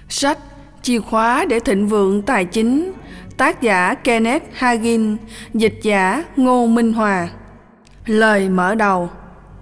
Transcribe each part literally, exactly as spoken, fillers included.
Sách Chìa khóa để thịnh vượng tài chính, tác giả Kenneth Hagin, dịch giả Ngô Minh Hòa. Lời mở đầu.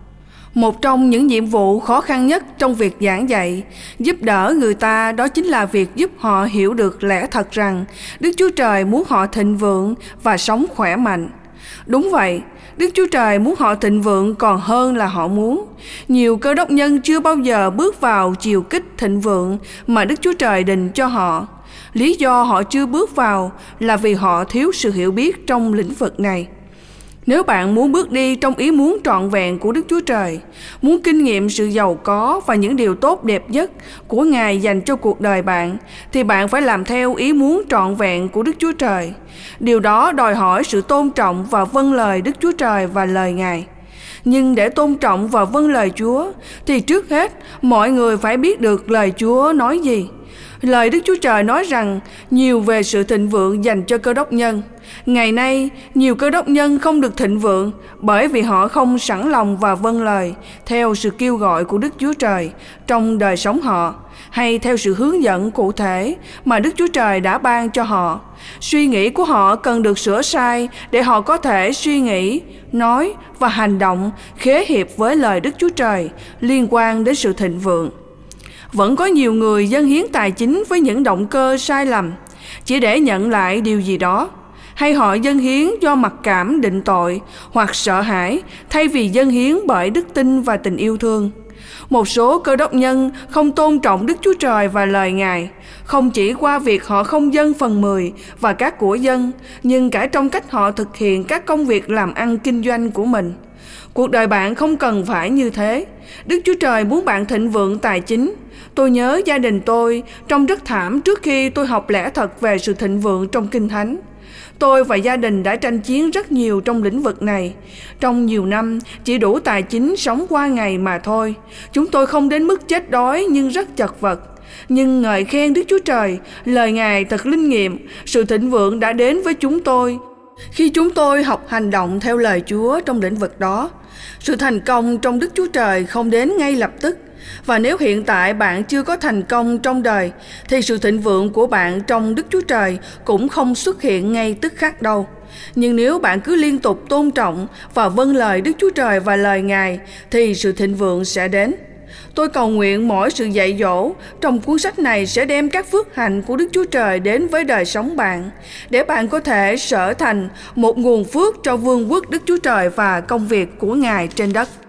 Một trong những nhiệm vụ khó khăn nhất trong việc giảng dạy, giúp đỡ người ta, đó chính là việc giúp họ hiểu được lẽ thật rằng Đức Chúa Trời muốn họ thịnh vượng và sống khỏe mạnh. Đúng vậy, Đức Chúa Trời muốn họ thịnh vượng còn hơn là họ muốn. Nhiều cơ đốc nhân chưa bao giờ bước vào chiều kích thịnh vượng mà Đức Chúa Trời định cho họ. Lý do họ chưa bước vào là vì họ thiếu sự hiểu biết trong lĩnh vực này. Nếu bạn muốn bước đi trong ý muốn trọn vẹn của Đức Chúa Trời, muốn kinh nghiệm sự giàu có và những điều tốt đẹp nhất của Ngài dành cho cuộc đời bạn, thì bạn phải làm theo ý muốn trọn vẹn của Đức Chúa Trời. Điều đó đòi hỏi sự tôn trọng và vâng lời Đức Chúa Trời và lời Ngài. Nhưng để tôn trọng và vâng lời Chúa, thì trước hết mọi người phải biết được lời Chúa nói gì. Lời Đức Chúa Trời nói rằng nhiều về sự thịnh vượng dành cho cơ đốc nhân. Ngày nay, nhiều cơ đốc nhân không được thịnh vượng bởi vì họ không sẵn lòng và vâng lời theo sự kêu gọi của Đức Chúa Trời trong đời sống họ, hay theo sự hướng dẫn cụ thể mà Đức Chúa Trời đã ban cho họ. Suy nghĩ của họ cần được sửa sai để họ có thể suy nghĩ, nói và hành động khế hiệp với lời Đức Chúa Trời liên quan đến sự thịnh vượng. Vẫn có nhiều người dâng hiến tài chính với những động cơ sai lầm, chỉ để nhận lại điều gì đó, hay họ dâng hiến do mặc cảm định tội hoặc sợ hãi thay vì dâng hiến bởi đức tin và tình yêu thương. Một số cơ đốc nhân không tôn trọng Đức Chúa Trời và lời Ngài, không chỉ qua việc họ không dâng phần mười và các của dân, nhưng cả trong cách họ thực hiện các công việc làm ăn kinh doanh của mình. Cuộc đời bạn không cần phải như thế. Đức Chúa Trời muốn bạn thịnh vượng tài chính. Tôi nhớ gia đình tôi trông rất thảm trước khi tôi học lẽ thật về sự thịnh vượng trong Kinh Thánh. Tôi và gia đình đã tranh chiến rất nhiều trong lĩnh vực này. Trong nhiều năm, chỉ đủ tài chính sống qua ngày mà thôi. Chúng tôi không đến mức chết đói nhưng rất chật vật. Nhưng ngợi khen Đức Chúa Trời, lời Ngài thật linh nghiệm, sự thịnh vượng đã đến với chúng tôi khi chúng tôi học hành động theo lời Chúa trong lĩnh vực đó. Sự thành công trong Đức Chúa Trời không đến ngay lập tức. Và nếu hiện tại bạn chưa có thành công trong đời, thì sự thịnh vượng của bạn trong Đức Chúa Trời cũng không xuất hiện ngay tức khắc đâu. Nhưng nếu bạn cứ liên tục tôn trọng và vâng lời Đức Chúa Trời và lời Ngài, thì sự thịnh vượng sẽ đến. Tôi cầu nguyện mỗi sự dạy dỗ trong cuốn sách này sẽ đem các phước hạnh của Đức Chúa Trời đến với đời sống bạn, để bạn có thể trở thành một nguồn phước cho vương quốc Đức Chúa Trời và công việc của Ngài trên đất.